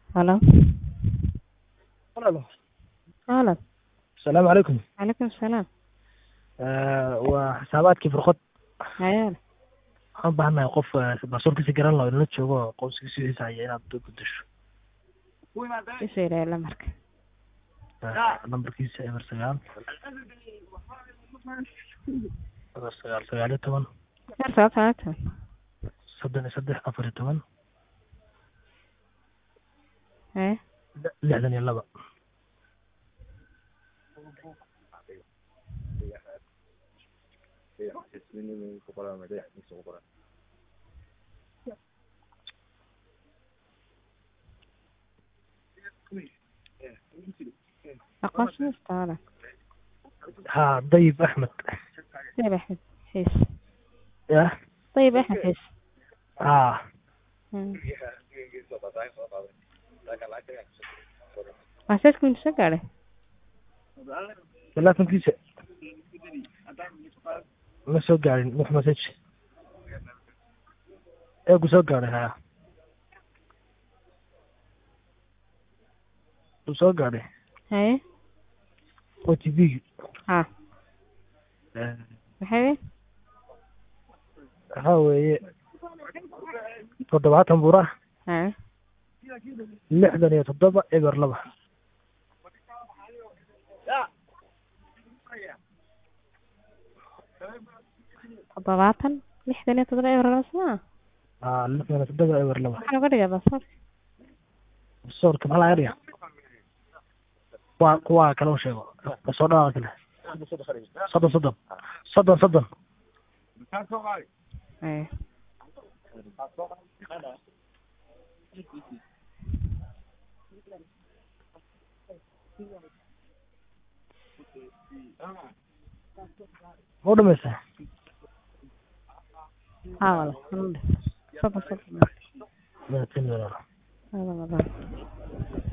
هلا هلا. هلا. السلام عليكم. عليكم السلام. وحساباتك في رخط عيال waxaan u baahanahay qof baasaboorkiisa garan laho inala joogo qoyskiisa haya inaad ku disho isoo ilaa marka nambarkiisa eber sagaal sagaal iyo toban yar sababta soddon iyo saddex afar iyo toban eh lixdan iyo laba aqoonsi istaala ها ضيب احمد. طيب احمد حس يا طيب احمد حس اه اساسكم انت شغاله ثلاثة كيسة ما سو قاعدين مش مسج ايه سو قاعدين ها سو قاعدين هاي او تي في ها maxay ها وي تضبعات مباراة ها لحظة يا تضبع ايبر لبا toddobaatan lixdan iyo toddoba euro rasmaa اه لحظة يا تضبع ايبر لبا waxaan uga dhigaa basaar الصور كم على عريا كوا كلام شيء الصورة كله صدم eh هو ده مثلا wala صدق ما تنزل هذا